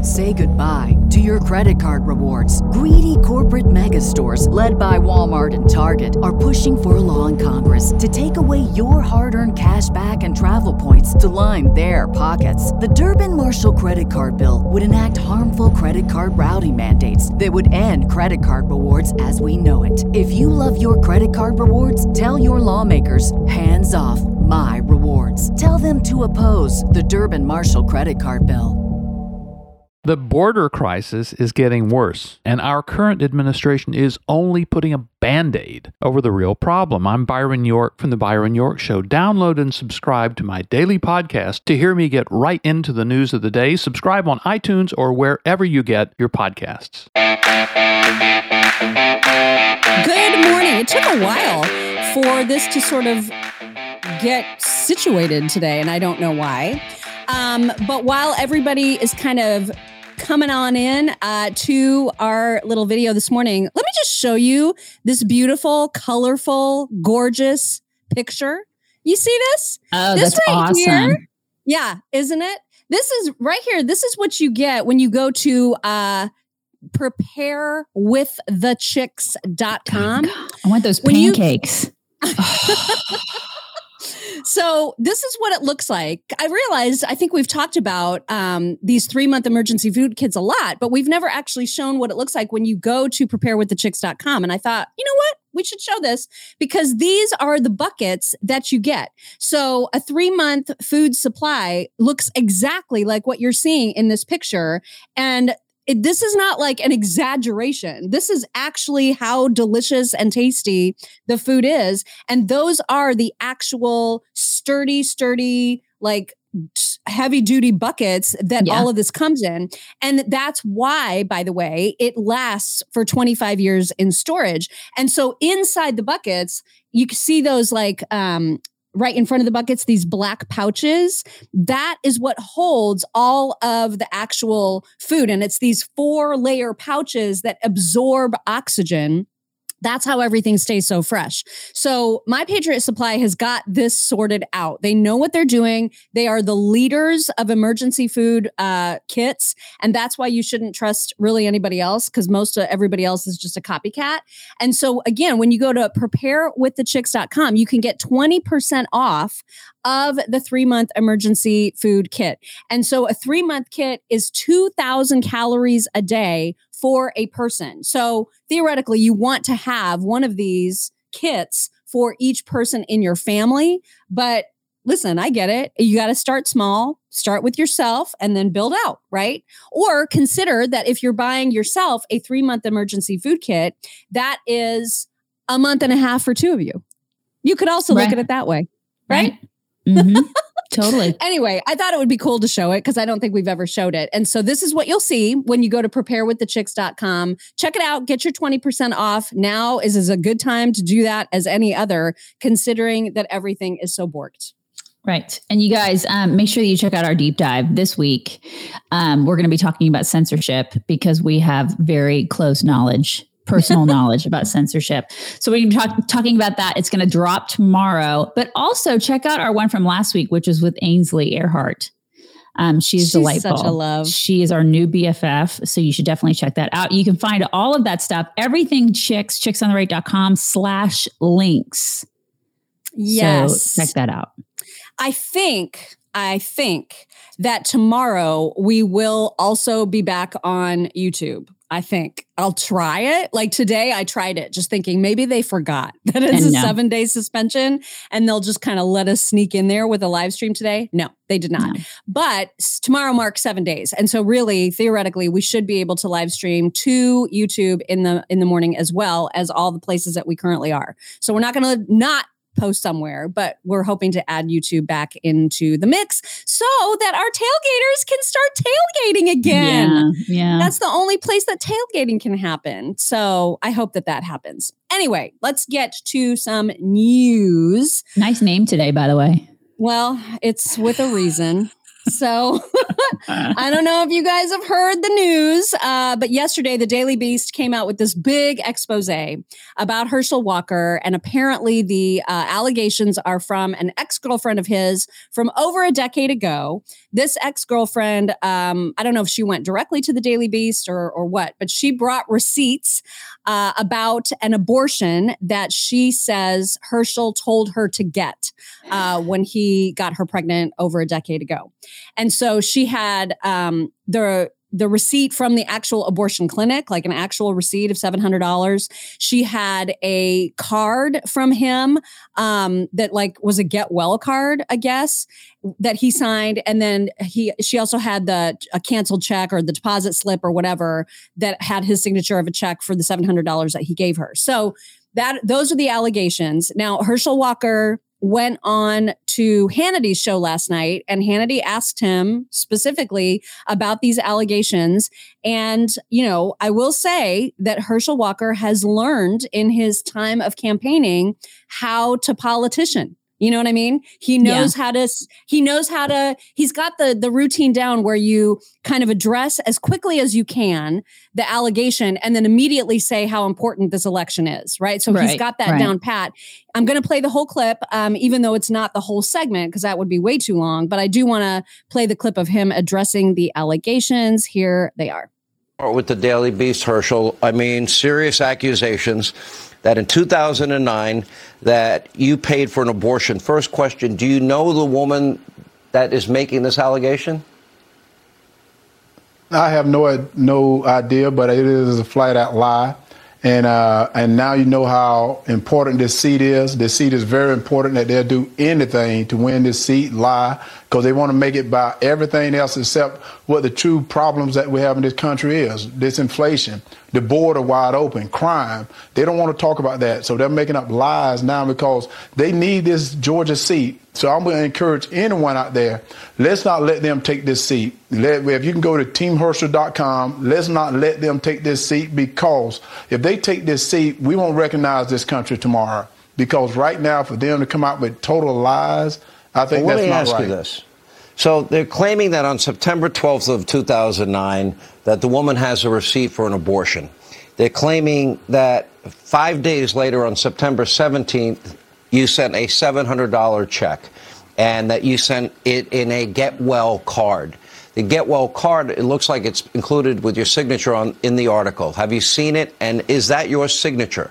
Say goodbye to your credit card rewards. Greedy corporate mega stores, led by Walmart and Target, are pushing for a law in Congress to take away your hard-earned cash back and travel points to line their pockets. The Durbin-Marshall credit card bill would enact harmful credit card routing mandates that would end credit card rewards as we know it. If you love your credit card rewards, tell your lawmakers, hands off my rewards. Tell them to oppose the Durbin-Marshall credit card bill. The border crisis is getting worse, and our current administration is only putting a Band-Aid over the real problem. I'm Byron York from The Byron York Show. Download and subscribe to my daily podcast to hear me get right into the news of the day. Subscribe on iTunes or wherever you get your podcasts. Good morning. It took a while for this to sort of get situated today, and I don't know why. But while everybody is kind of coming on in to our little video this morning, let me just show you this beautiful, colorful, gorgeous picture. You see this? Oh, this that's right awesome. Here, yeah, isn't it? This is right here. This is what you get when you go to preparewiththechicks.com. I want those pancakes. So this is what it looks like. I realized, I think we've talked about these 3-month emergency food kits a lot, but we've never actually shown what it looks like when you go to preparewiththechicks.com. And I thought, you know what? We should show this because these are the buckets that you get. So a 3-month food supply looks exactly like what you're seeing in this picture. And this is not like an exaggeration. This is actually how delicious and tasty the food is. And those are the actual sturdy, like heavy duty buckets that all of this comes in. And that's why, by the way, it lasts for 25 years in storage. And so inside the buckets, you can see those like, right in front of the buckets, these black pouches, that is what holds all of the actual food. And it's these 4-layer pouches that absorb oxygen. That's how everything stays so fresh. So My Patriot Supply has got this sorted out. They know what they're doing. They are the leaders of emergency food kits. And that's why you shouldn't trust really anybody else, because most of everybody else is just a copycat. And so again, when you go to preparewiththechicks.com, you can get 20% off of the 3-month emergency food kit. And so a 3-month kit is 2,000 calories a day for a person. So theoretically, you want to have one of these kits for each person in your family. But listen, I get it. You got to start small, start with yourself, and then build out, right? Or consider that if you're buying yourself a 3-month emergency food kit, that is a month and a half for 2 of you. You could also look at it that way, right? Mm-hmm. Totally. Anyway, I thought it would be cool to show it because I don't think we've ever showed it. And so this is what you'll see when you go to preparewiththechicks.com. Check it out. Get your 20% off. Now is as a good time to do that as any other, considering that everything is so borked. Right. And you guys, make sure that you check out our deep dive this week. We're going to be talking about censorship because we have very close knowledge, personal knowledge about censorship. So we're going to be talking about that. It's going to drop tomorrow, but also check out our one from last week, which is with Ainsley Earhart. She's delightful. Such a love. She is our new BFF. So you should definitely check that out. You can find all of that stuff, everything Chicks, chicksontheright.com/links. Yes. So check that out. I think that tomorrow we will also be back on YouTube. I think I'll try it. Like today I tried it just thinking maybe they forgot that it's a 7-day suspension and they'll just kind of let us sneak in there with a live stream today. No, they did not. No. But tomorrow marks 7 days. And so really theoretically we should be able to live stream to YouTube in the morning as well as all the places that we currently are. So we're not going to not post somewhere, but we're hoping to add YouTube back into the mix so that our tailgaters can start tailgating again. Yeah. That's the only place that tailgating can happen. So I hope that happens. Anyway, let's get to some news. Nice name today, by the way. Well, it's with a reason. So I don't know if you guys have heard the news, but yesterday the Daily Beast came out with this big expose about Herschel Walker. And apparently the allegations are from an ex-girlfriend of his from over a decade ago. This ex-girlfriend, I don't know if she went directly to the Daily Beast or what, but she brought receipts about an abortion that she says Herschel told her to get when he got her pregnant over a decade ago. And so she had the receipt from the actual abortion clinic, like an actual receipt of $700. She had a card from him that like was a get well card, I guess, that he signed. And then she also had a canceled check or the deposit slip or whatever that had his signature of a check for the $700 that he gave her. So those are the allegations. Now, Herschel Walker went on to Hannity's show last night, and Hannity asked him specifically about these allegations. And, you know, I will say that Herschel Walker has learned in his time of campaigning how to politician. You know what I mean? He knows how to, he's got the routine down where you kind of address as quickly as you can the allegation and then immediately say how important this election is, right? So he's got that down pat. I'm going to play the whole clip, even though it's not the whole segment, because that would be way too long. But I do want to play the clip of him addressing the allegations. Here they are. With the Daily Beast, Herschel, I mean, serious accusations that in 2009 that you paid for an abortion. First question, do you know the woman that is making this allegation? I have no idea, but it is a flat out lie. And now you know how important this seat is. This seat is very important, that they'll do anything to win this seat, lie, because they want to make it by everything else except what the true problems that we have in this country is. This inflation, the border wide open, crime. They don't want to talk about that. So they're making up lies now because they need this Georgia seat. So I'm going to encourage anyone out there, let's not let them take this seat. If you can go to teamherschel.com, let's not let them take this seat, because if they take this seat, we won't recognize this country tomorrow. Because right now, for them to come out with total lies, I think that's not right. Let me ask you this. So they're claiming that on September 12th of 2009, that the woman has a receipt for an abortion. They're claiming that 5 days later, on September 17th, you sent a $700 check, and that you sent it in a Get Well card. The Get Well card, it looks like it's included with your signature in the article. Have you seen it, and is that your signature?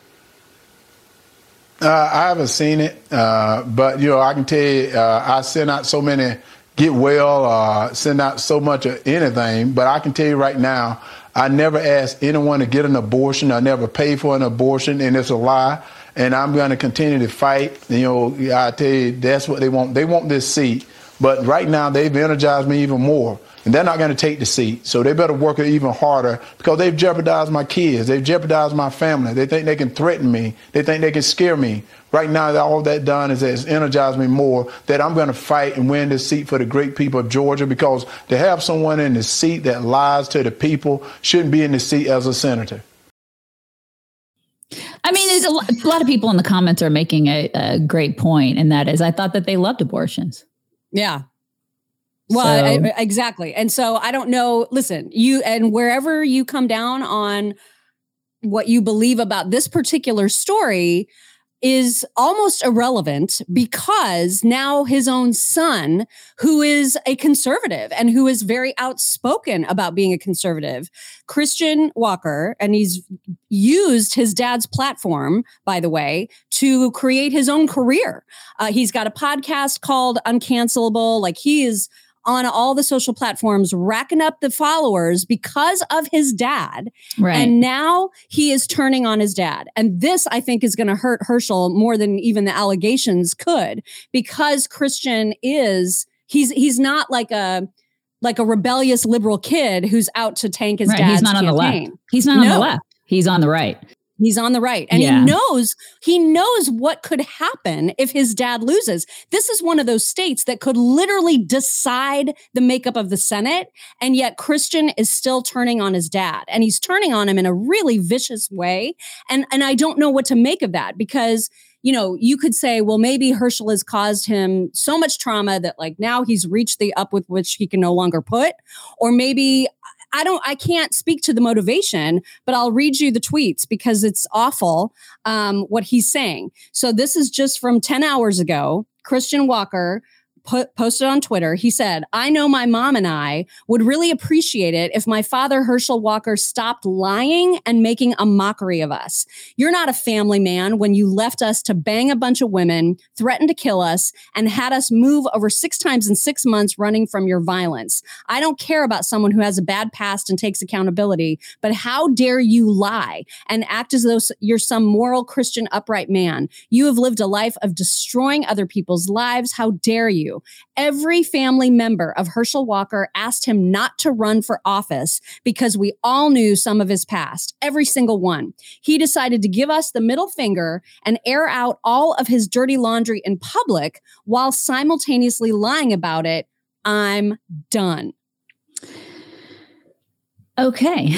I haven't seen it, but, you know, I can tell you, I send out so many Get Well, send out so much of anything, but I can tell you right now, I never asked anyone to get an abortion. I never paid for an abortion, and it's a lie. And I'm going to continue to fight. You know, I tell you, that's what they want. They want this seat. But right now, they've energized me even more. And they're not going to take the seat. So they better work it even harder, because they've jeopardized my kids. They've jeopardized my family. They think they can threaten me. They think they can scare me. Right now, all that done is it's energized me more, that I'm going to fight and win this seat for the great people of Georgia, because to have someone in the seat that lies to the people shouldn't be in the seat as a senator. I mean, there's a lot of people in the comments are making a great point, and that is, I thought that they loved abortions. Yeah. Well, exactly. And so I don't know. Listen, and wherever you come down on what you believe about this particular story is almost irrelevant, because now his own son, who is a conservative and who is very outspoken about being a conservative, Christian Walker, and he's used his dad's platform, by the way, to create his own career. He's got a podcast called Uncancelable. Like, he is on all the social platforms, racking up the followers because of his dad. Right. And now he is turning on his dad. And this, I think, is going to hurt Herschel more than even the allegations could, because Christian he's not like a rebellious liberal kid who's out to tank his dad's He's not on campaign. the left. He's not on the left. He's on the right. He's on the right. And he knows what could happen if his dad loses. This is one of those states that could literally decide the makeup of the Senate. And yet Christian is still turning on his dad, and he's turning on him in a really vicious way. And I don't know what to make of that, because you could say, well, maybe Herschel has caused him so much trauma that like now he's reached the up with which he can no longer put. Or maybe I can't speak to the motivation, but I'll read you the tweets because it's awful what he's saying. So this is just from 10 hours ago. Christian Walker posted on Twitter. He said, I know my mom and I would really appreciate it if my father, Herschel Walker, stopped lying and making a mockery of us. You're not a family man when you left us to bang a bunch of women, threatened to kill us, and had us move over 6 times in 6 months running from your violence. I don't care about someone who has a bad past and takes accountability, but how dare you lie and act as though you're some moral Christian upright man? You have lived a life of destroying other people's lives. How dare you? Every family member of Herschel Walker asked him not to run for office because we all knew some of his past, every single one. He decided to give us the middle finger and air out all of his dirty laundry in public while simultaneously lying about it. I'm done. Okay.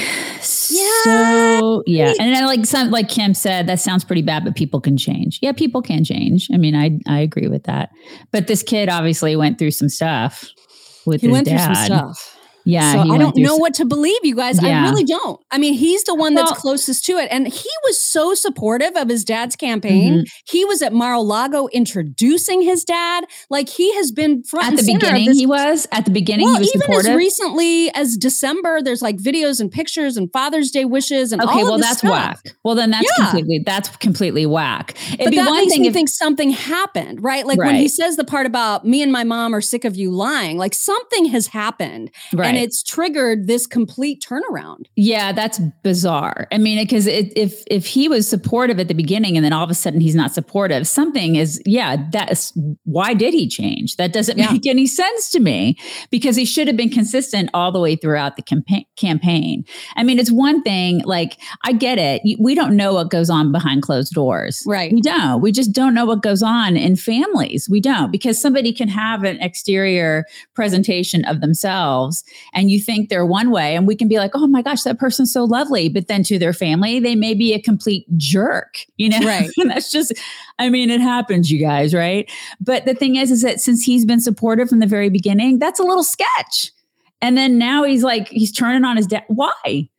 So, yeah. And then like Kim said, that sounds pretty bad, but people can change. Yeah, people can change. I mean, I agree with that. But this kid obviously went through some stuff with his dad. Through some stuff. Yeah. So I don't know what to believe, you guys. Yeah. I really don't. I mean, he's the one that's closest to it. And he was so supportive of his dad's campaign. Mm-hmm. He was at Mar-a-Lago introducing his dad. Like he has been front at and the center beginning. He was even supportive. As recently as December, there's like videos and pictures and Father's Day wishes and all of this that's stuff. whack. Well, then that's completely whack. But that makes me think something happened, right? Like when he says the part about me and my mom are sick of you lying, like something has happened and it's triggered this complete turnaround. Yeah, that's bizarre. I mean, because if he was supportive at the beginning and then all of a sudden he's not supportive, something is, that's why did he change? That doesn't make any sense to me, because he should have been consistent all the way throughout the campaign. I mean, it's one thing, like, I get it. We don't know what goes on behind closed doors. Right. We don't. We just don't know what goes on in families. We don't, because somebody can have an exterior presentation of themselves and you think they're one way, and we can be like, oh my gosh, that person's so lovely. But then to their family, they may be a complete jerk, Right. And that's just, I mean, it happens, you guys, right? But the thing is that since he's been supportive from the very beginning, that's a little sketch. And then now he's turning on his dad. Why?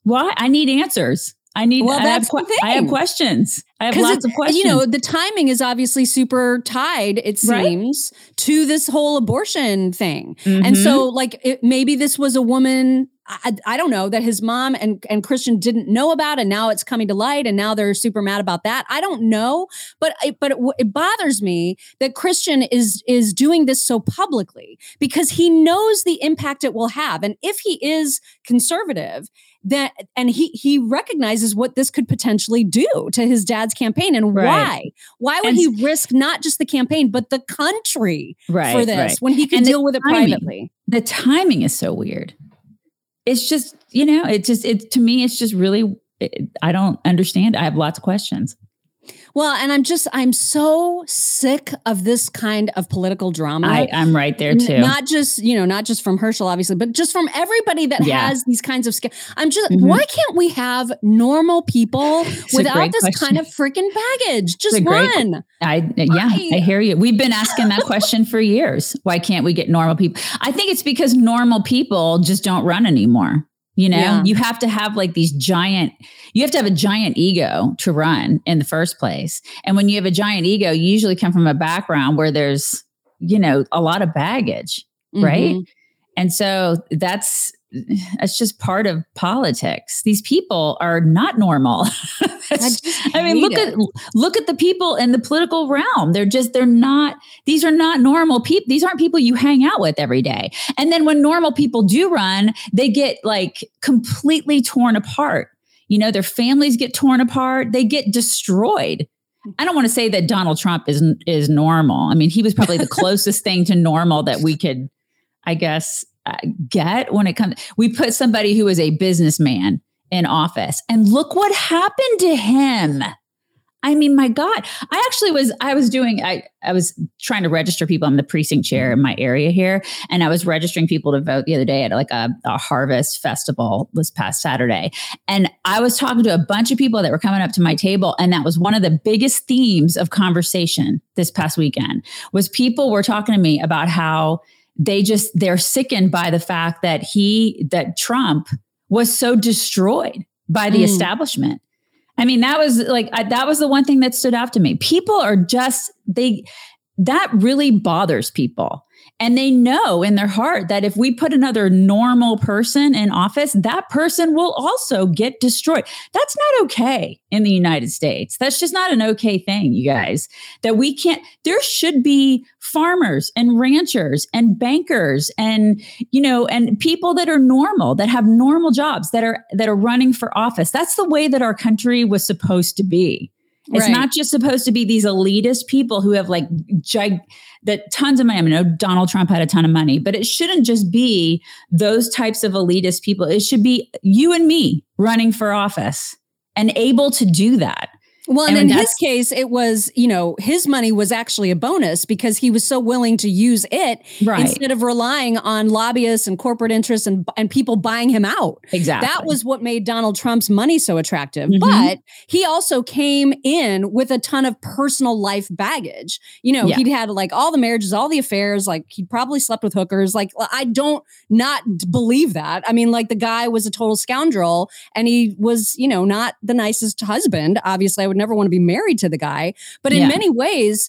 I need answers. I have questions. I have lots of questions. The timing is obviously super tied, it seems, to this whole abortion thing. Mm-hmm. And so maybe this was a woman, I don't know, that his mom and Christian didn't know about, and now it's coming to light, and now they're super mad about that. I don't know, but it bothers me that Christian is doing this so publicly, because he knows the impact it will have. And if he is conservative, and he recognizes what this could potentially do to his dad's campaign, and why would he risk not just the campaign but the country for this when he can deal with it privately? The timing is so weird. It's just, to me, it's just really, I don't understand. I have lots of questions. Well, and I'm so sick of this kind of political drama. I'm right there too. Not just from Herschel, obviously, but just from everybody that has these kinds of I'm just, why can't we have normal people without this kind of freaking baggage? Just run. I hear you. We've been asking that question for years. Why can't we get normal people? I think it's because normal people just don't run anymore. You have to have you have to have a giant ego to run in the first place. And when you have a giant ego, you usually come from a background where there's, a lot of baggage, right? And so that's just part of politics. These people are not normal. Look at the people in the political realm. These are not normal people. These aren't people you hang out with every day. And then when normal people do run, they get completely torn apart. Their families get torn apart. They get destroyed. I don't want to say that Donald Trump is normal. I mean, he was probably the closest thing to normal that we could, I guess, get when it comes. We put somebody who is a businessman in office. And look what happened to him. I mean, my God, I was trying to register people. I'm the precinct chair in my area here. And I was registering people to vote the other day at like a harvest festival this past Saturday. And I was talking to a bunch of people that were coming up to my table. And that was one of the biggest themes of conversation this past weekend was people were talking to me about how they're sickened by the fact that Trump was so destroyed by the establishment. I mean, that was the one thing that stood out to me. People are that really bothers people. And they know in their heart that if we put another normal person in office, that person will also get destroyed. That's not okay in the United States. That's just not an okay thing, you guys, that we can't. There should be farmers and ranchers and bankers and, and people that are normal, that have normal jobs that are running for office. That's the way that our country was supposed to be. It's not just supposed to be these elitist people who have tons of money. I mean, I know Donald Trump had a ton of money, but it shouldn't just be those types of elitist people. It should be you and me running for office and able to do that. Well, and in his case, it was, his money was actually a bonus because he was so willing to use it instead of relying on lobbyists and corporate interests and people buying him out. Exactly. That was what made Donald Trump's money so attractive. Mm-hmm. But he also came in with a ton of personal life baggage. He'd had like all the marriages, all the affairs, like he probably slept with hookers. Like, I don't not believe that. I mean, like the guy was a total scoundrel and he was, not the nicest husband. Obviously, I would never want to be married to the guy, but in many ways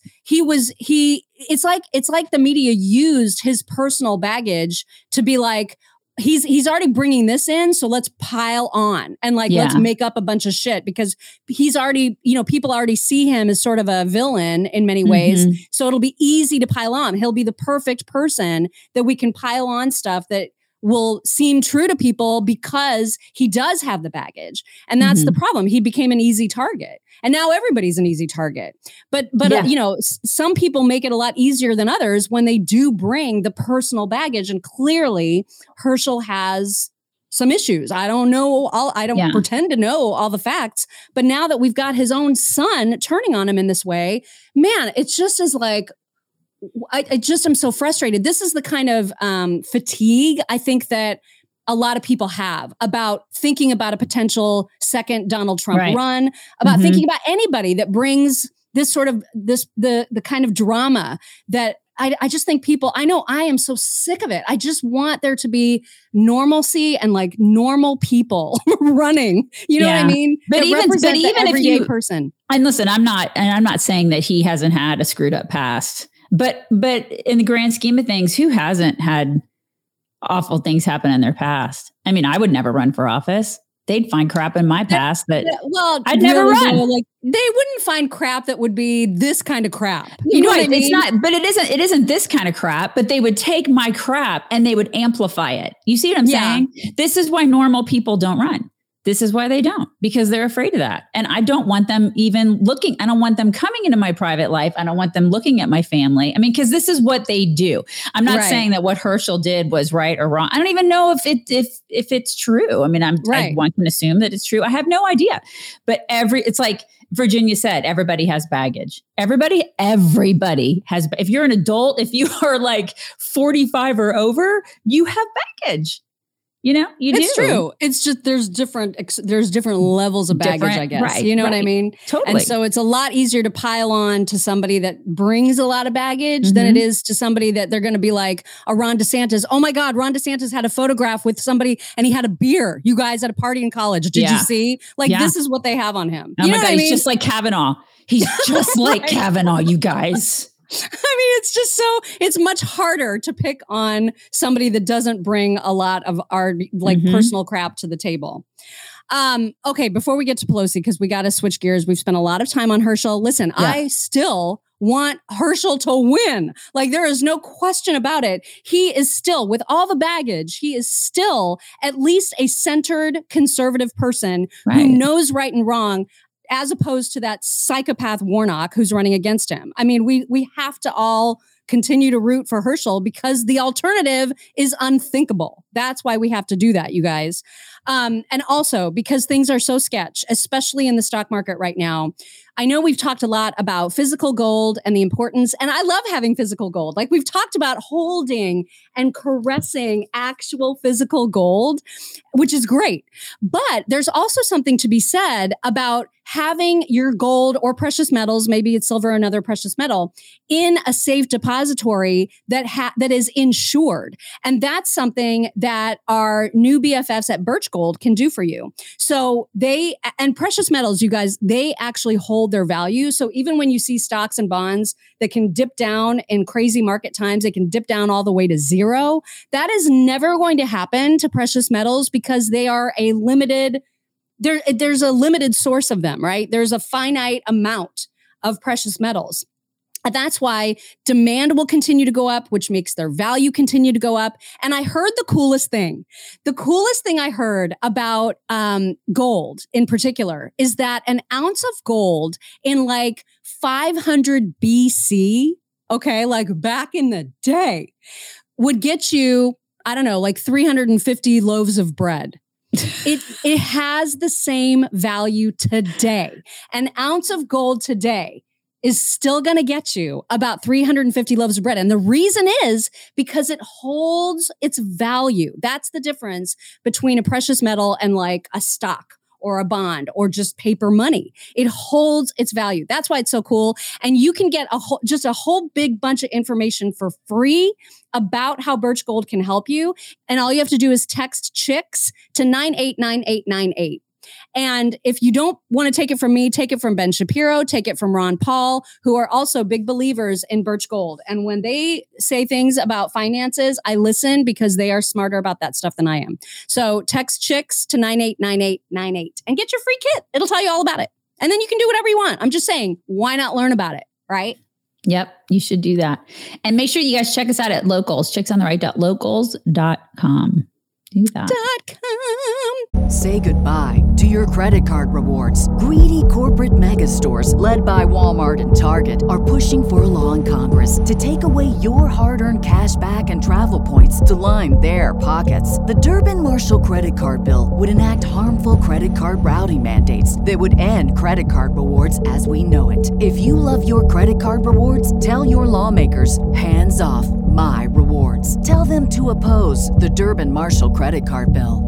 it's like the media used his personal baggage to be like, he's already bringing this in, so let's pile on and let's make up a bunch of shit because he's already, people already see him as sort of a villain in many ways. So it'll be easy to pile on. He'll be the perfect person that we can pile on stuff that will seem true to people because he does have the baggage. And that's the problem. He became an easy target. And now everybody's an easy target. But some people make it a lot easier than others when they do bring the personal baggage. And clearly Herschel has some issues. I don't know I don't pretend to know all the facts. But now that we've got his own son turning on him in this way, man, it's just as like, I just am so frustrated. This is the kind of fatigue I think that a lot of people have about thinking about a potential second Donald Trump run, about thinking about anybody that brings this sort of the kind of drama that I just think people, I know I am so sick of it. I just want there to be normalcy and like normal people running. You know what I mean? But even if you person. And listen, I'm not saying that he hasn't had a screwed up past. But in the grand scheme of things, who hasn't had awful things happen in their past? I mean, I would never run for office. They'd find crap in my past that I'd never run. Like they wouldn't find crap that would be this kind of crap. You know what I mean? It's not, but it isn't this kind of crap, but they would take my crap and they would amplify it. You see what I'm saying? This is why normal people don't run. This is why they don't, because they're afraid of that. And I don't want them even looking. I don't want them coming into my private life. I don't want them looking at my family. I mean, because this is what they do. I'm not saying that what Herschel did was right or wrong. I don't even know if it's true. I mean, I want to assume that it's true. I have no idea. But it's like Virginia said, everybody has baggage. Everybody has. If you're an adult, if you are like 45 or over, you have baggage. It's true. It's just there's different levels of baggage, I guess. Right, you know what I mean? Totally. And so it's a lot easier to pile on to somebody that brings a lot of baggage than it is to somebody that they're going to be like a Ron DeSantis. Oh my God, Ron DeSantis had a photograph with somebody and he had a beer. You guys at a party in college. Did you see? This is what they have on him. Oh my God, he's just like Kavanaugh. He's just like Kavanaugh, you guys. I mean, it's much harder to pick on somebody that doesn't bring a lot of our personal crap to the table. Okay, before we get to Pelosi, because we got to switch gears. We've spent a lot of time on Herschel. Listen, I still want Herschel to win. Like there is no question about it. He is still, with all the baggage, he is still at least a centered conservative person who knows right and wrong, as opposed to that psychopath Warnock who's running against him. I mean, we have to all continue to root for Herschel because the alternative is unthinkable. That's why we have to do that, you guys. And also because things are so sketch, especially in the stock market right now. I know we've talked a lot about physical gold and the importance, and I love having physical gold. Like we've talked about holding and caressing actual physical gold, which is great. But there's also something to be said about having your gold or precious metals, maybe it's silver or another precious metal, in a safe depository that is insured. And that's something that our new BFFs at Birch Gold can do for you. So and precious metals, you guys, they actually hold their value. So even when you see stocks and bonds that can dip down in crazy market times, they can dip down all the way to zero. That is never going to happen to precious metals because they are a limited there's a limited source of them, right? There's a finite amount of precious metals. And that's why demand will continue to go up, which makes their value continue to go up. And I heard the coolest thing. The coolest thing I heard about gold in particular is that an ounce of gold in like 500 BC, okay, like back in the day, would get you, I don't know, like 350 loaves of bread. It has the same value today. An ounce of gold today is still going to get you about 350 loaves of bread. And the reason is because it holds its value. That's the difference between a precious metal and like a stock or a bond or just paper money. It holds its value. That's why it's so cool. And you can get just a whole big bunch of information for free about how Birch Gold can help you. And all you have to do is text CHICKS to 989898. And if you don't want to take it from me, take it from Ben Shapiro, take it from Ron Paul, who are also big believers in Birch Gold. And when they say things about finances, I listen because they are smarter about that stuff than I am. So text CHICKS to 989898 and get your free kit. It'll tell you all about it. And then you can do whatever you want. I'm just saying, why not learn about it, right? Yep, you should do that. And make sure you guys check us out at Locals, chicksontheright.locals.com. Do that. Say goodbye to your credit card rewards. Greedy corporate mega stores, led by Walmart and Target, are pushing for a law in Congress to take away your hard-earned cash back and travel points to line their pockets. The Durbin-Marshall credit card bill would enact harmful credit card routing mandates that would end credit card rewards as we know it. If you love your credit card rewards, tell your lawmakers, hands off my rewards. Tell them to oppose the Durbin-Marshall credit card bill.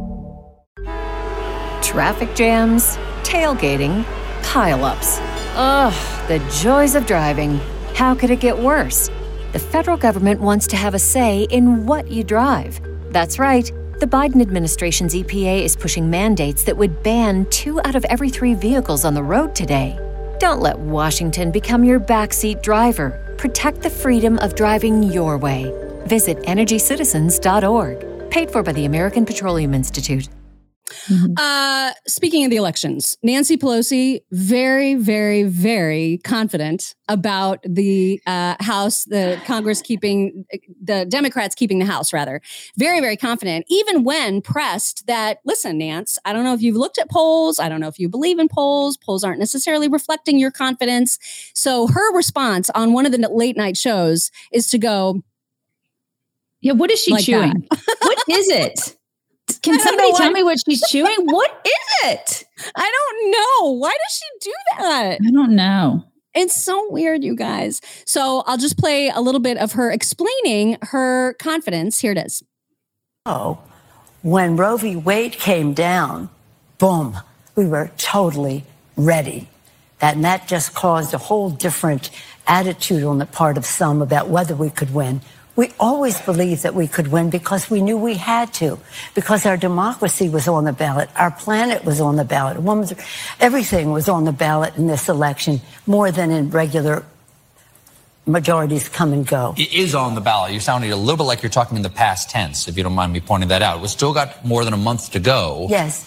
Traffic jams, tailgating, pile-ups. Ugh, the joys of driving. How could it get worse? The federal government wants to have a say in what you drive. That's right. The Biden administration's EPA is pushing mandates that would ban 2 out of every 3 vehicles on the road today. Don't let Washington become your backseat driver. Protect the freedom of driving your way. Visit EnergyCitizens.org. Paid for by the American Petroleum Institute. Speaking of the elections, Nancy Pelosi, very, very, very confident about the House, the Congress keeping, the Democrats keeping the House, rather. Very, very confident, even when pressed that, listen, Nance, I don't know if you've looked at polls. I don't know if you believe in polls. Polls aren't necessarily reflecting your confidence. So her response on one of the late night shows is to go, yeah, what is she like chewing? What is it? Can somebody tell me what she's chewing? What is it? I don't know. Why does she do that? I don't know. It's so weird, you guys. So I'll just play a little bit of her explaining her confidence. Here it is. Oh, when Roe v. Wade came down, boom, we were totally ready. And that just caused a whole different attitude on the part of some about whether we could win. We always believed that we could win because we knew we had to, because our democracy was on the ballot, our planet was on the ballot, everything was on the ballot in this election more than in regular majorities come and go. It is on the ballot. You're sounding a little bit like you're talking in the past tense, if you don't mind me pointing that out. We've still got more than a month to go. Yes.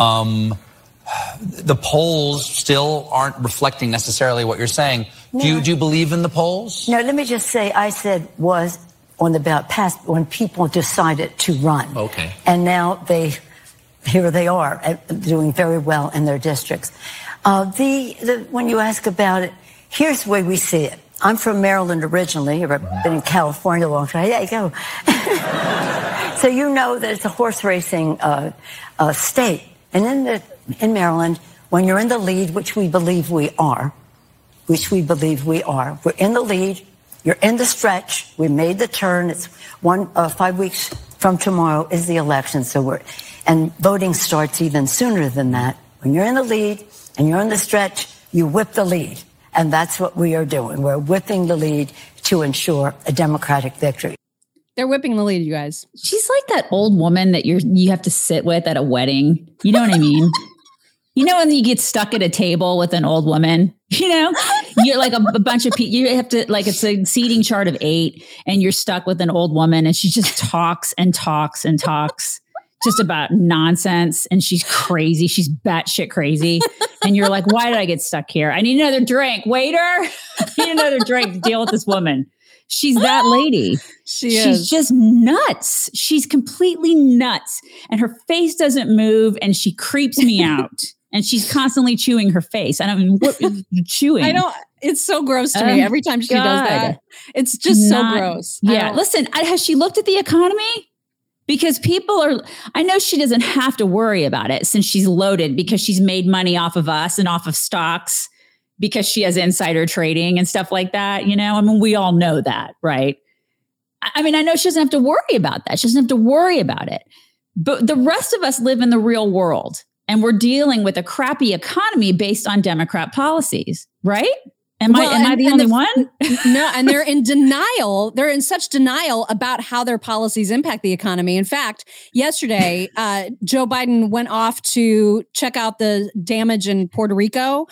The polls still aren't reflecting necessarily what you're saying. No. Do you believe in the polls? No, let me just say, I said was on the ballot past when people decided to run. Okay. And now here they are doing very well in their districts. When you ask about it, here's the way we see it. I'm from Maryland originally. I've been in California a long time. There you go. So you know that it's a horse racing state. And in Maryland, when you're in the lead, which we believe we are, we're in the lead, you're in the stretch, we made the turn, it's 5 weeks from tomorrow is the election, and voting starts even sooner than that. When you're in the lead and you're in the stretch, you whip the lead. And that's what we are doing. We're whipping the lead to ensure a Democratic victory. They're whipping the lead, you guys. She's like that old woman that you have to sit with at a wedding. You know what I mean? You know, when you get stuck at a table with an old woman, you know, you're like a bunch of people, you have to, like, it's a seating chart of 8 and you're stuck with an old woman and she just talks and talks and talks just about nonsense. And she's crazy. She's batshit crazy. And you're like, why did I get stuck here? I need another drink. Waiter, I need another drink to deal with this woman. She's that lady. She's just nuts. She's completely nuts. And her face doesn't move and she creeps me out. And she's constantly chewing her face. I don't mean, what is chewing? I don't, it's so gross to me every time she does that. It's just so gross. Yeah. Listen, has she looked at the economy? Because I know she doesn't have to worry about it since she's loaded because she's made money off of us and off of stocks because she has insider trading and stuff like that. You know, I mean, we all know that, right? I mean, I know she doesn't have to worry about that. She doesn't have to worry about it. But the rest of us live in the real world. And we're dealing with a crappy economy based on Democrat policies, right? Am I the only one? No, and they're in denial. They're in such denial about how their policies impact the economy. In fact, yesterday, Joe Biden went off to check out the damage in Puerto Rico.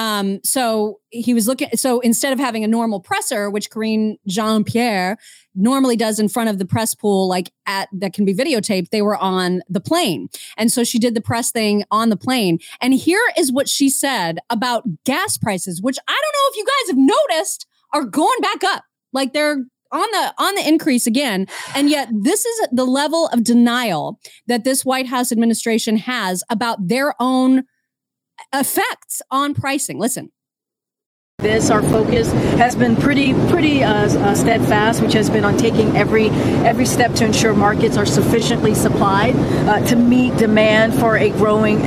So he was so instead of having a normal presser, which Karine Jean-Pierre normally does in front of the press pool, that can be videotaped, they were on the plane. And so she did the press thing on the plane. And here is what she said about gas prices, which I don't know if you guys have noticed are going back up. Like they're on the increase again. And yet this is the level of denial that this White House administration has about their own effects on pricing. Listen. Our focus has been pretty steadfast, which has been on taking every step to ensure markets are sufficiently supplied to meet demand for a growing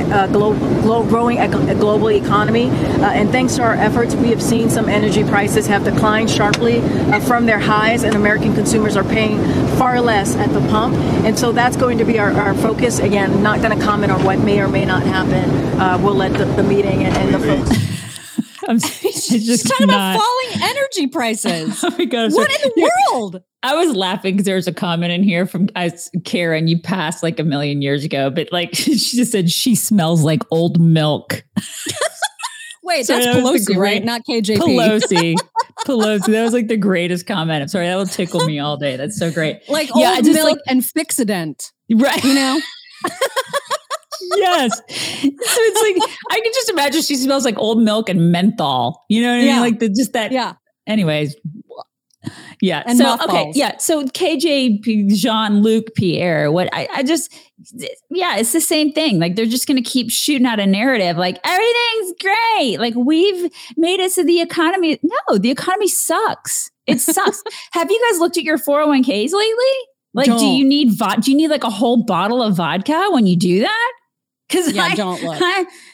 global economy. And thanks to our efforts, we have seen some energy prices have declined sharply from their highs, and American consumers are paying far less at the pump. And so that's going to be our focus. Again, not going to comment on what may or may not happen. We'll let the meeting and the folks. She's talking about falling energy prices. Oh my God. What in the world? I was laughing because there's a comment in here from Karen. You passed like a million years ago, but she just said she smells like old milk. Wait, that's Pelosi, right? Not KJP. Pelosi. That was like the greatest comment. I'm sorry. That will tickle me all day. That's so great. Like old milk and Fixodent. Right. You know? Yes. So it's like, I can just imagine she smells like old milk and menthol. You know what I mean? Like just that. Yeah. Anyways. Yeah. And so, mothballs. Okay. Yeah. So KJ, Jean-Luc Pierre, it's the same thing. Like they're just going to keep shooting out a narrative. Like everything's great. Like we've made it so the economy. No, the economy sucks. It sucks. Have you guys looked at your 401ks lately? Like, do you need like a whole bottle of vodka when you do that? Because don't look.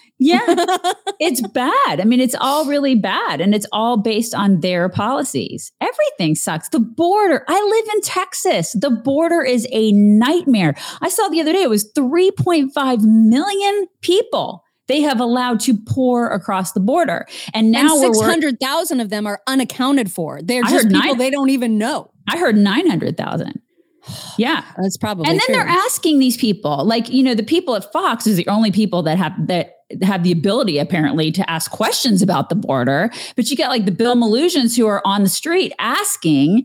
It's bad. I mean, it's all really bad. And it's all based on their policies. Everything sucks. The border. I live in Texas. The border is a nightmare. I saw the other day, it was 3.5 million people they have allowed to pour across the border. And now 600,000 of them are unaccounted for. They're just people they don't even know. I heard 900,000. Yeah, that's probably. And then they're asking these people, like, the people at Fox is the only people that have the ability apparently to ask questions about the border. But you get like the Bill Malusians who are on the street asking,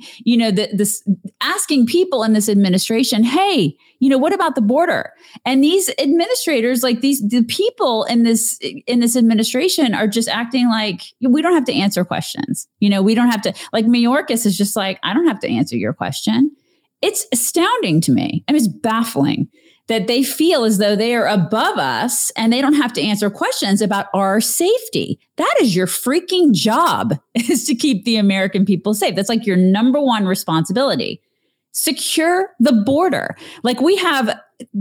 asking people in this administration, hey, what about the border? And these administrators, like the people in this administration are just acting like we don't have to answer questions. We don't have to, like Mayorkas is just like, I don't have to answer your question. It's astounding to me. I mean, it's baffling that they feel as though they are above us and they don't have to answer questions about our safety. That is your freaking job, is to keep the American people safe. That's like your number one responsibility. Secure the border. Like, we have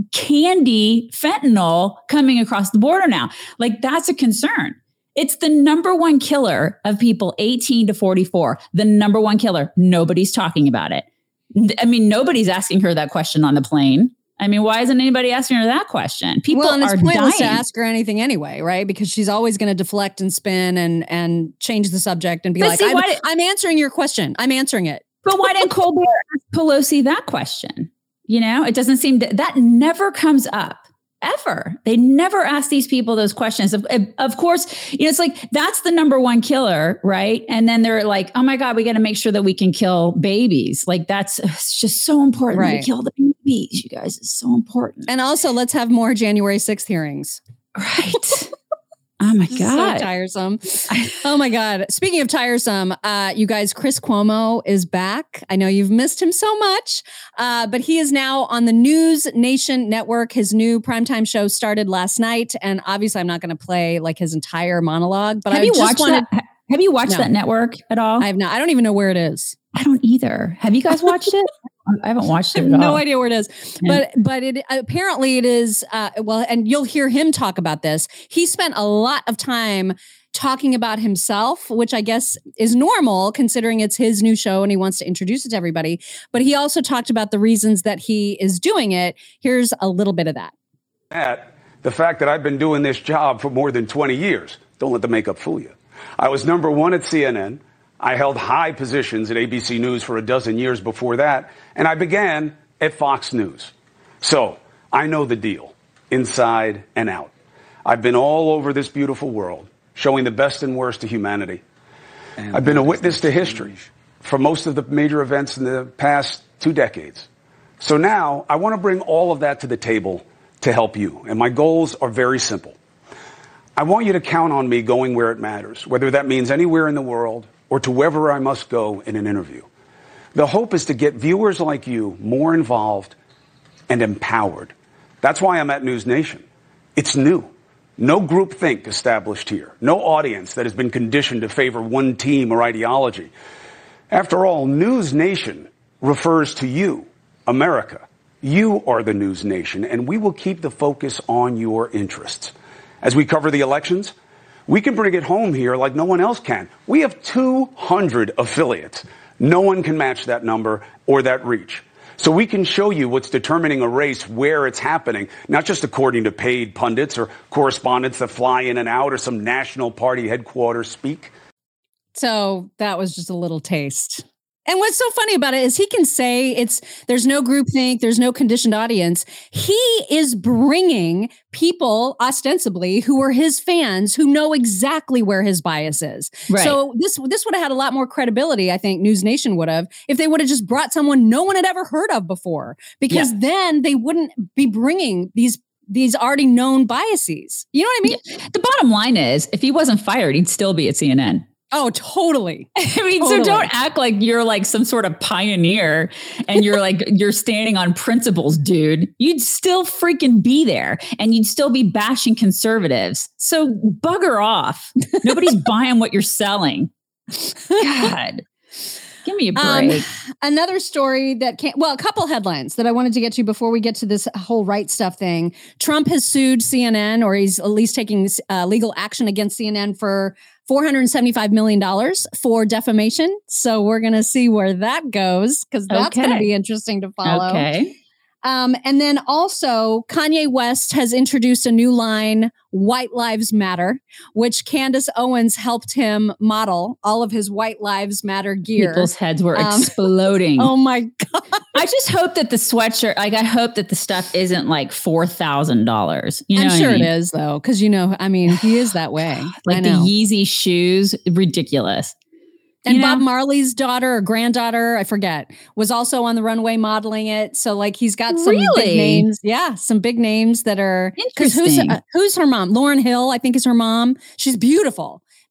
candy fentanyl coming across the border now. Like, that's a concern. It's the number one killer of people 18 to 44. The number one killer. Nobody's talking about it. I mean, nobody's asking her that question on the plane. I mean, why isn't anybody asking her that question? People and it's are pointless dying to ask her anything anyway, right? Because she's always going to deflect and spin and change the subject and be like, I'm answering your question. I'm answering it. But why didn't Colbert ask Pelosi that question? You know, it doesn't seem that never comes up. Ever. They never ask these people those questions. Of course, you know, it's like, that's the number one killer, right? And then they're like, oh my God, we got to make sure that we can kill babies. Like, it's just so important, right? To kill the babies, you guys. It's so important. And also, let's have more January 6th hearings. Right. Oh my God. So tiresome. Oh my God. Speaking of tiresome, you guys, Chris Cuomo is back. I know you've missed him so much, but he is now on the News Nation Network. His new primetime show started last night. And obviously I'm not going to play like his entire monologue, but Have you watched that network at all? I have not. I don't even know where it is. I don't either. Have you guys watched it? I haven't watched it at all. No idea where it is, but it apparently it is. Well, and you'll hear him talk about this. He spent a lot of time talking about himself, which I guess is normal considering it's his new show and he wants to introduce it to everybody. But he also talked about the reasons that he is doing it. Here's a little bit of that. The fact that I've been doing this job for more than 20 years. Don't let the makeup fool you. I was number one at CNN. I held high positions at ABC News for a dozen years before that, and I began at Fox News. So I know the deal, inside and out. I've been all over this beautiful world, showing the best and worst of humanity. I've been a witness to history for most of the major events in the past 2 decades. So now I want to bring all of that to the table to help you, and my goals are very simple. I want you to count on me going where it matters, whether that means anywhere in the world or to wherever I must go in an interview. The hope is to get viewers like you more involved and empowered. That's why I'm at News Nation. It's new. No groupthink established here. No audience that has been conditioned to favor one team or ideology. After all, News Nation refers to you, America. You are the News Nation, and we will keep the focus on your interests. As we cover the elections, we can bring it home here like no one else can. We have 200 affiliates. No one can match that number or that reach. So we can show you what's determining a race, where it's happening, not just according to paid pundits or correspondents that fly in and out or some national party headquarters speak. So that was just a little taste. And what's so funny about it is he can say there's no groupthink, there's no conditioned audience. He is bringing people ostensibly who are his fans who know exactly where his bias is. Right. So this would have had a lot more credibility, I think News Nation would have, if they would have just brought someone no one had ever heard of before, because then they wouldn't be bringing these already known biases. You know what I mean? Yeah. The bottom line is, if he wasn't fired, he'd still be at CNN. Oh, totally. I mean, totally. So don't act like you're like some sort of pioneer and you're like, you're standing on principles, dude. You'd still freaking be there and you'd still be bashing conservatives. So bugger off. Nobody's buying what you're selling. God. Give me a break. Another story that a couple headlines that I wanted to get to before we get to this whole right stuff thing. Trump has sued CNN, or he's at least taking legal action against CNN for $475 million for defamation. So we're going to see where that goes, because that's going to be interesting to follow. Okay. And then also Kanye West has introduced a new line, White Lives Matter, which Candace Owens helped him model all of his White Lives Matter gear. People's heads were exploding. Oh my God. I just hope that the sweatshirt, I hope that the stuff isn't like $4,000. You know, I'm sure it is though. Cause he is that way. Like the Yeezy shoes, ridiculous. And Bob Marley's daughter or granddaughter, I forget, was also on the runway modeling it. So like he's got some big names. Yeah, some big names that are... Interesting. Who's her mom? Lauryn Hill, I think, is her mom. She's beautiful.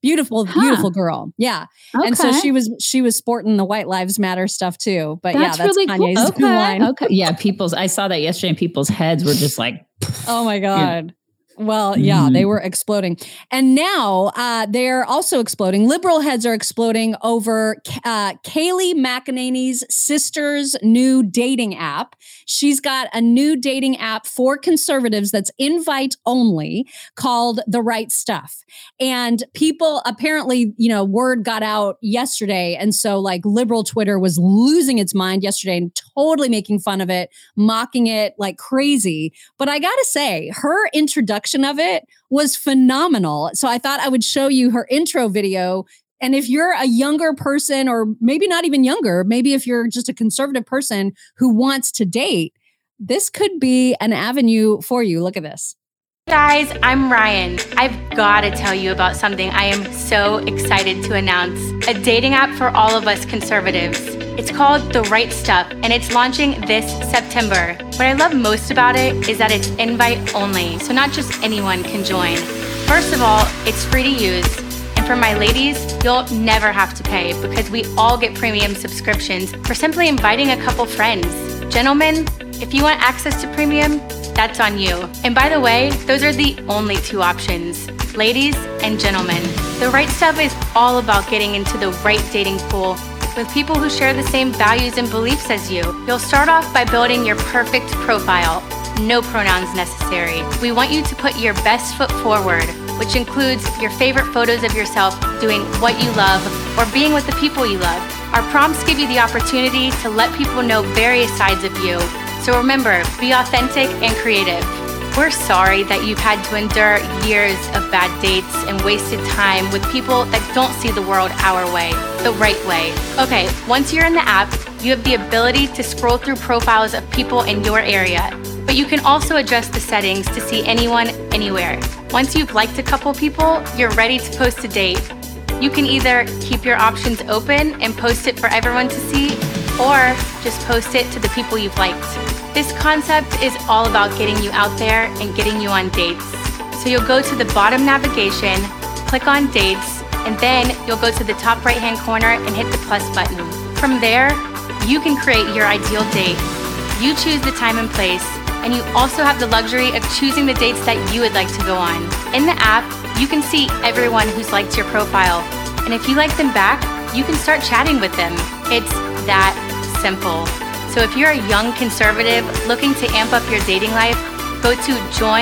Beautiful girl. Yeah. Okay. And so she was sporting the White Lives Matter stuff too. But that's really Kanye's cool. line. Okay. Yeah. I saw that yesterday and people's heads were just like, oh my God. Well, yeah, they were exploding. And now they're also exploding. Liberal heads are exploding over Kayleigh McEnany's sister's new dating app. She's got a new dating app for conservatives that's invite only called The Right Stuff. And people apparently, word got out yesterday. And so like liberal Twitter was losing its mind yesterday and totally making fun of it, mocking it like crazy. But I got to say, her introduction of it was phenomenal. So I thought I would show you her intro video. And if you're a younger person, or maybe not even younger, maybe if you're just a conservative person who wants to date, this could be an avenue for you. Look at this. Guys, I'm Ryan. I've got to tell you about something I am so excited to announce. A dating app for all of us conservatives. It's called The Right Stuff, and it's launching this September. What I love most about it is that it's invite only, so not just anyone can join. First of all, it's free to use. And for my ladies, you'll never have to pay because we all get premium subscriptions for simply inviting a couple friends. Gentlemen, if you want access to premium, that's on you. And by the way, those are the only two options. Ladies and gentlemen, The Right Stuff is all about getting into the right dating pool with people who share the same values and beliefs as you. You'll start off by building your perfect profile. No pronouns necessary. We want you to put your best foot forward, which includes your favorite photos of yourself doing what you love or being with the people you love. Our prompts give you the opportunity to let people know various sides of you. So remember, be authentic and creative. We're sorry that you've had to endure years of bad dates and wasted time with people that don't see the world our way, the right way. Okay, once you're in the app, you have the ability to scroll through profiles of people in your area, but you can also adjust the settings to see anyone, anywhere. Once you've liked a couple people, you're ready to post a date. You can either keep your options open and post it for everyone to see, or just post it to the people you've liked. This concept is all about getting you out there and getting you on dates. So you'll go to the bottom navigation, click on dates, and then you'll go to the top right-hand corner and hit the plus button. From there, you can create your ideal date. You choose the time and place, and you also have the luxury of choosing the dates that you would like to go on. In the app, you can see everyone who's liked your profile, and if you like them back, you can start chatting with them. It's that simple. So if you're a young conservative looking to amp up your dating life, go to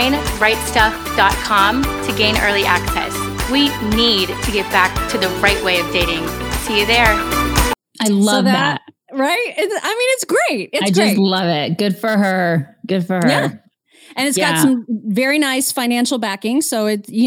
joinrightstuff.com to gain early access. We need to get back to the right way of dating. See you there. I love that. Right? It's great. It's great. I just love it. Good for her. Good for her. Yeah. And it's got some very nice financial backing. So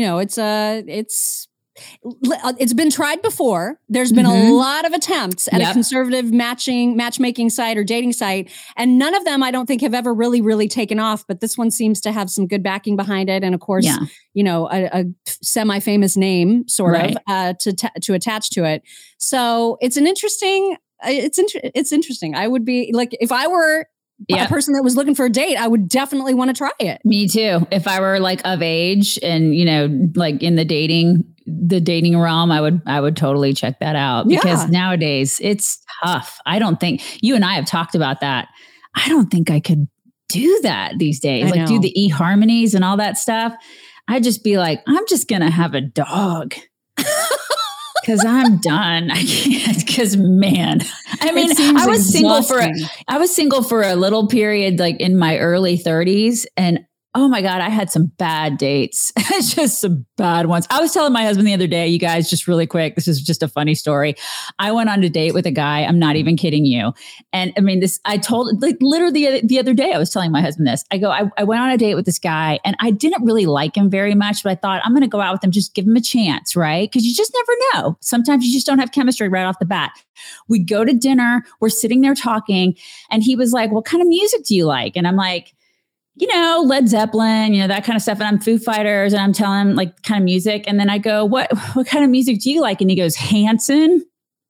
it's been tried before. There's been a lot of attempts at a conservative matchmaking site or dating site, and none of them I don't think have ever really taken off. But this one seems to have some good backing behind it, and of course, a semi-famous name sort of to attach to it. So it's an interesting. It's interesting. I would be like, if I were a person that was looking for a date, I would definitely want to try it. Me too. If I were like of age and, like in the dating realm, I would totally check that out because nowadays it's tough. I don't think you and I have talked about that. I don't think I could do that these days. Like do the eHarmonies and all that stuff. I'd just be like, I'm just going to have a dog. Because I'm done. I can't. Because man, I was single for a little period, like in my early 30s, and oh my God, I had some bad dates. Just some bad ones. I was telling my husband the other day, you guys, just really quick, this is just a funny story. I went on a date with a guy. I'm not even kidding you. And I told, like literally the other day, I was telling my husband this. I went on a date with this guy and I didn't really like him very much, but I thought I'm going to go out with him, just give him a chance, right? Because you just never know. Sometimes you just don't have chemistry right off the bat. We go to dinner, we're sitting there talking, and he was like, what kind of music do you like? And I'm like, Led Zeppelin, that kind of stuff. And I'm Foo Fighters, and I'm telling him like kind of music. And then I go, what kind of music do you like? And he goes, Hanson.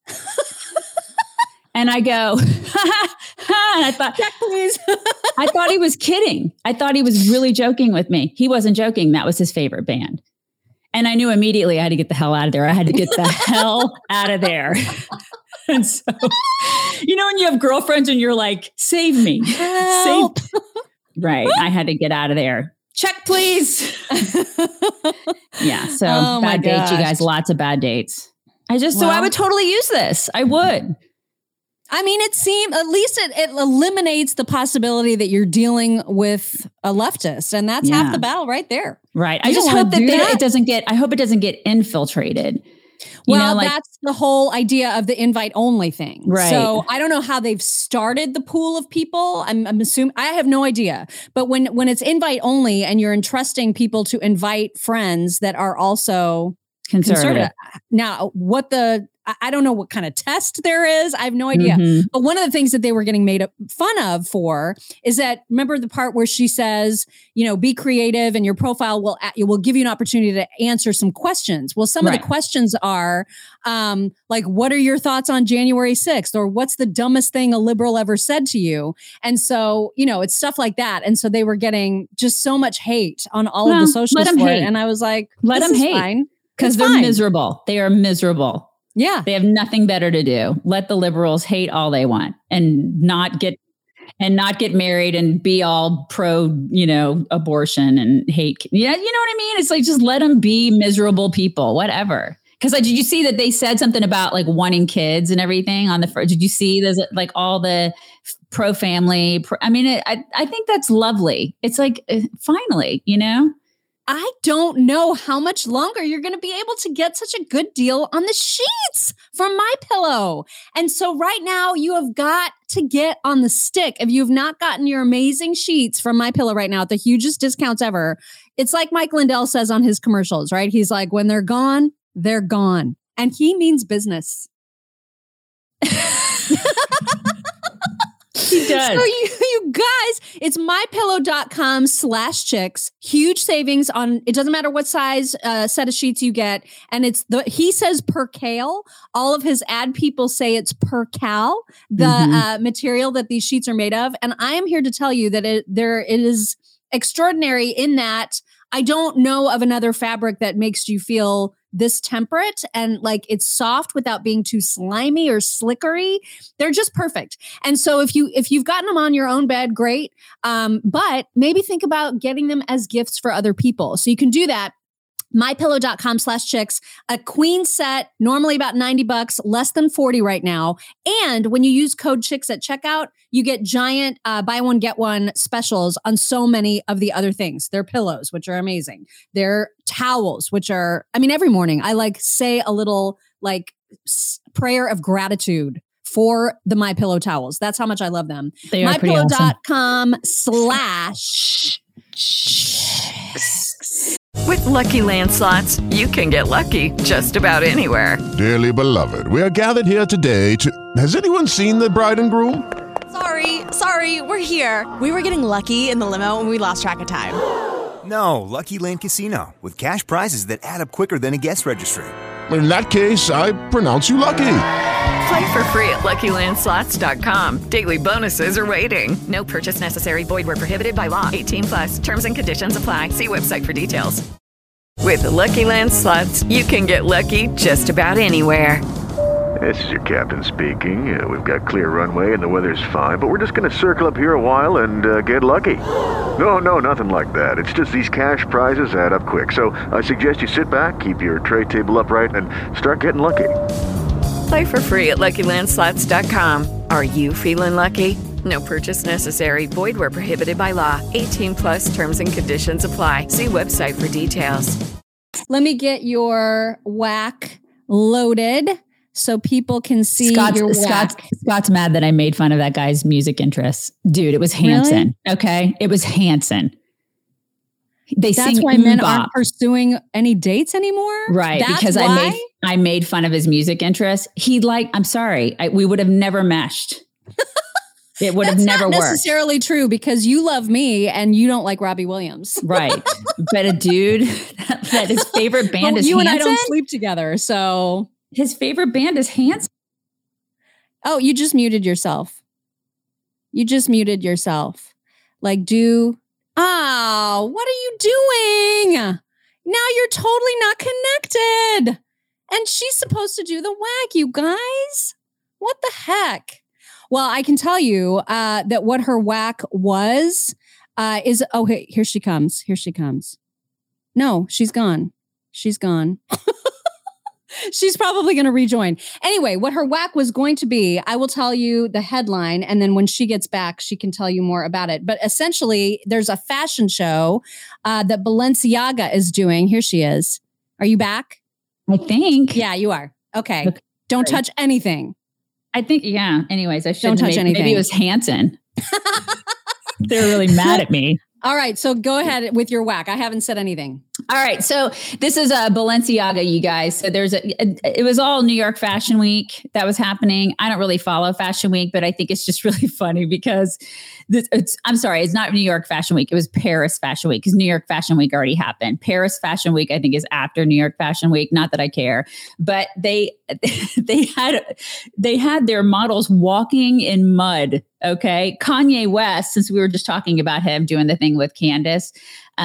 And I go, and I thought, check, please. I thought he was kidding. I thought he was really joking with me. He wasn't joking. That was his favorite band. And I knew immediately I had to get the hell out of there. I had to get the hell out of there. And so, when you have girlfriends and you're like, save me. Help. Right. I had to get out of there. Check, please. Yeah. So bad dates, you guys, lots of bad dates. So I would totally use this. I would. I mean, it seemed, at least it eliminates the possibility that you're dealing with a leftist. And that's half the battle right there. Right. I just hope that it doesn't get infiltrated. Well, that's the whole idea of the invite only thing. Right. So I don't know how they've started the pool of people. I'm assuming, I have no idea. But when it's invite only and you're entrusting people to invite friends that are also conservative. Now, I don't know what kind of test there is. I have no idea. Mm-hmm. But one of the things that they were getting made fun of for is that, remember the part where she says, be creative and your profile will give you an opportunity to answer some questions. Well, some of the questions are like, what are your thoughts on January 6th? Or what's the dumbest thing a liberal ever said to you? And so, it's stuff like that. And so they were getting just so much hate on all of the socials for it. And I was like, let them hate. Because they're miserable. They are miserable. Yeah. They have nothing better to do. Let the liberals hate all they want and not get married and be all pro, abortion and hate. Yeah. You know what I mean? It's like, just let them be miserable people, whatever. Because did you see that they said something about like wanting kids and everything on the first? Did you see there's like all the pro family? I think that's lovely. It's like, finally, I don't know how much longer you're going to be able to get such a good deal on the sheets from MyPillow. And so right now you have got to get on the stick. If you've not gotten your amazing sheets from MyPillow right now at the hugest discounts ever, it's like Mike Lindell says on his commercials, right? He's like, when they're gone, they're gone. And he means business. He does. So you guys, it's mypillow.com/chicks. Huge savings on, it doesn't matter what size set of sheets you get. And he says per cale. All of his ad people say it's per cal, the material that these sheets are made of. And I am here to tell you that it is extraordinary in that I don't know of another fabric that makes you feel this temperate and like it's soft without being too slimy or slickery. They're just perfect. And so if you've gotten them on your own bed, great. But maybe think about getting them as gifts for other people. So you can do that. mypillow.com/chicks, a queen set, normally about $90, less than $40 right now. And when you use code chicks at checkout, you get giant buy one, get one specials on so many of the other things. Their pillows, which are amazing. Their towels, which are, every morning I say a little prayer of gratitude for the MyPillow towels. That's how much I love them. They are mypillow.com/chicks. With Lucky Land Slots, you can get lucky just about anywhere. Dearly beloved, we are gathered here today to... Has anyone seen the bride and groom? Sorry, we're here. We were getting lucky in the limo and we lost track of time. No, Lucky Land Casino, with cash prizes that add up quicker than a guest registry. In that case, I pronounce you lucky. Play for free at LuckyLandSlots.com. Daily bonuses are waiting. No purchase necessary. Void where prohibited by law. 18+. Terms and conditions apply. See website for details. With Lucky Land Slots, you can get lucky just about anywhere. This is your captain speaking. We've got clear runway and the weather's fine, but we're just going to circle up here a while and get lucky. No, nothing like that. It's just these cash prizes add up quick. So I suggest you sit back, keep your tray table upright, and start getting lucky. Play for free at LuckyLandSlots.com. Are you feeling lucky? No purchase necessary. Void where prohibited by law. 18+ terms and conditions apply. See website for details. Let me get your whack loaded so people can see your whack. Scott's mad that I made fun of that guy's music interests. Dude, it was Hanson. Really? Okay? It was Hanson. That's why men aren't pursuing any dates anymore? Right. That's because why? I made fun of his music interests. I'm sorry. We would have never meshed. It would have never worked. That's not necessarily true because you love me and you don't like Robbie Williams. Right. But a dude that his favorite band is you Hanson. And I don't sleep together. So his favorite band is Hanson. Oh, you just muted yourself. Oh, what are you doing? Now you're totally not connected. And she's supposed to do the whack, you guys. What the heck? Well, I can tell you that what her whack was is, oh, hey, here she comes. Here she comes. No, she's gone. She's gone. She's probably going to rejoin. Anyway, what her whack was going to be, I will tell you the headline. And then when she gets back, she can tell you more about it. But essentially, there's a fashion show that Balenciaga is doing. Here she is. Are you back? I think. Yeah, you are. Okay. Don't touch anything. I think, yeah. Anyways, I shouldn't Don't touch anything. Maybe it was Hanson. They're really mad at me. All right. So go ahead with your whack. I haven't said anything. All right. So this is Balenciaga, you guys. So it was all New York Fashion Week that was happening. I don't really follow Fashion Week, but I think it's just really funny because I'm sorry, it's not New York Fashion Week. It was Paris Fashion Week because New York Fashion Week already happened. Paris Fashion Week, I think, is after New York Fashion Week. Not that I care, but they had their models walking in mud. Okay. Kanye West, since we were just talking about him doing the thing with Candace,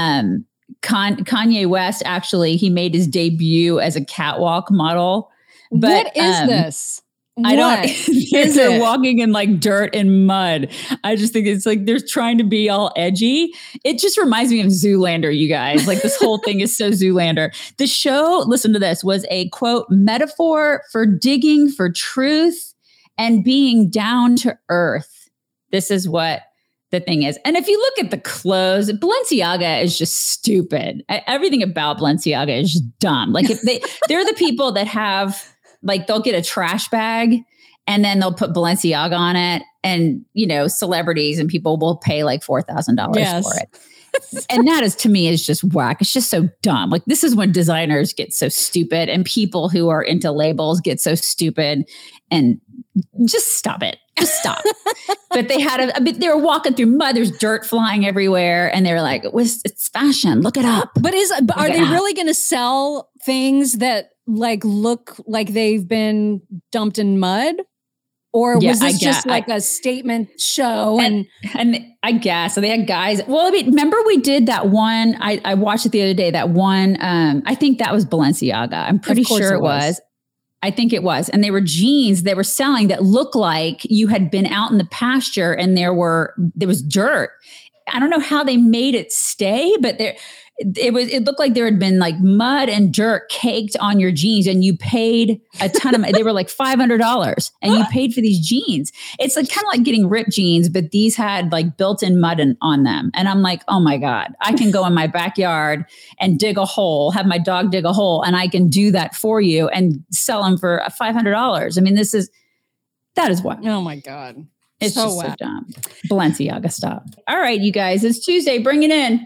Kanye West, actually, he made his debut as a catwalk model. But, what is this? I don't. They're walking in like dirt and mud. I just think it's like they're trying to be all edgy. It just reminds me of Zoolander, you guys. Like this whole thing is so Zoolander. The show, listen to this, was a quote metaphor for digging for truth and being down to earth. This is what the thing is. And if you look at the clothes, Balenciaga is just stupid. Everything about Balenciaga is just dumb. Like if they're the people that have, like, they'll get a trash bag and then they'll put Balenciaga on it. And, you know, celebrities and people will pay like $4,000 for it. And that is, to me, is just whack. It's just so dumb. Like this is when designers get so stupid and people who are into labels get so stupid, and just stop it. Just stop. But they had they were walking through mud. There's dirt flying everywhere. And they were like, it's fashion. Look it up. But are they really going to sell things that like look like they've been dumped in mud? Or was this just like a statement show? And I guess, so they had guys. Well, I mean, remember we did that one, I watched it the other day, that one, I think that was Balenciaga. I'm pretty sure it was. I think it was. And they were jeans they were selling that looked like you had been out in the pasture and there was dirt. I don't know how they made it stay, but it looked like there had been like mud and dirt caked on your jeans, and you paid a ton of money. They were like $500 and you paid for these jeans. It's like kind of like getting ripped jeans, but these had like built-in mud on them. And I'm like, oh my God, I can go in my backyard and dig a hole, have my dog dig a hole, and I can do that for you and sell them for $500. I mean, that is what. Oh my God. It's so just so dumb. Balenciaga, stop. All right, you guys, it's Tuesday. Bring it in.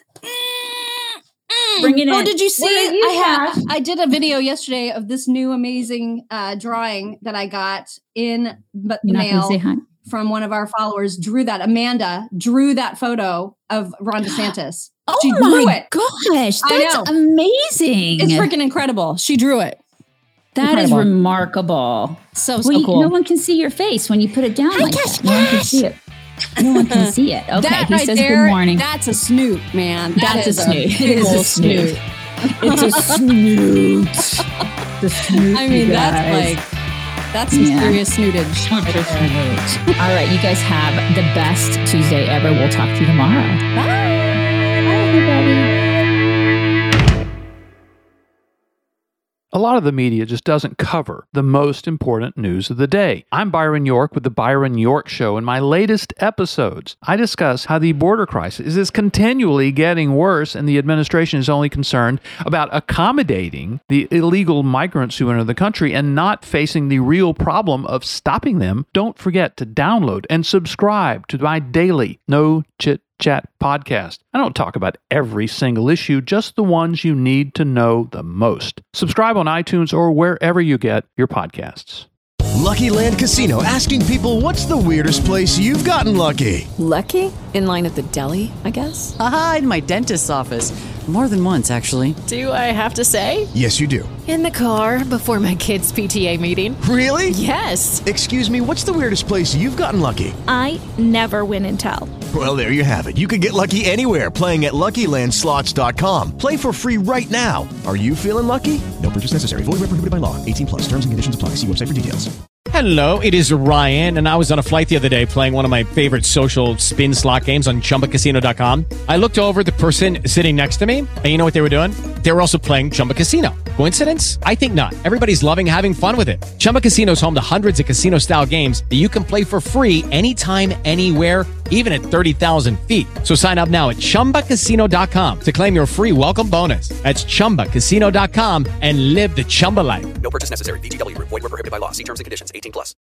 Bring it in. Oh, did you see it? I did a video yesterday of this new amazing drawing that I got in the mail from one of our followers. Amanda drew that photo of Ron DeSantis. Oh she drew my gosh, that's amazing. It's freaking incredible. She drew it. That is remarkable. So cool. No one can see your face when you put it down like that. No one can see it. No one can see it. Okay, that he right says there, good morning. That's a snoot, man. That's a snoot. It is a snoot. It's a snoot. The snoot. I mean, that's some serious snootage. All right, you guys have the best Tuesday ever. We'll talk to you tomorrow. Bye. Bye, everybody. A lot of the media just doesn't cover the most important news of the day. I'm Byron York with The Byron York Show. In my latest episodes, I discuss how the border crisis is continually getting worse, and the administration is only concerned about accommodating the illegal migrants who enter the country and not facing the real problem of stopping them. Don't forget to download and subscribe to my daily No Chit Chat podcast. I don't talk about every single issue, just the ones you need to know the most. Subscribe on iTunes or wherever you get your podcasts. Lucky Land Casino, asking people, what's the weirdest place you've gotten lucky? Lucky? In line at the deli, I guess? Aha, in my dentist's office. More than once, actually. Do I have to say? Yes, you do. In the car before my kids' PTA meeting. Really? Yes. Excuse me, what's the weirdest place you've gotten lucky? I never win and tell. Well, there you have it. You can get lucky anywhere, playing at LuckyLandSlots.com. Play for free right now. Are you feeling lucky? No purchase necessary. Void where prohibited by law. 18+. Terms and conditions apply. See website for details. Hello, it is Ryan, and I was on a flight the other day playing one of my favorite social spin slot games on ChumbaCasino.com. I looked over the person sitting next to me, and you know what they were doing? They were also playing Chumba Casino. Coincidence? I think not. Everybody's loving having fun with it. Chumba Casino is home to hundreds of casino-style games that you can play for free anytime, anywhere, even at 30,000 feet. So sign up now at ChumbaCasino.com to claim your free welcome bonus. That's ChumbaCasino.com and live the Chumba life. No purchase necessary. VGW. Void where prohibited by law. See terms and conditions. 18+.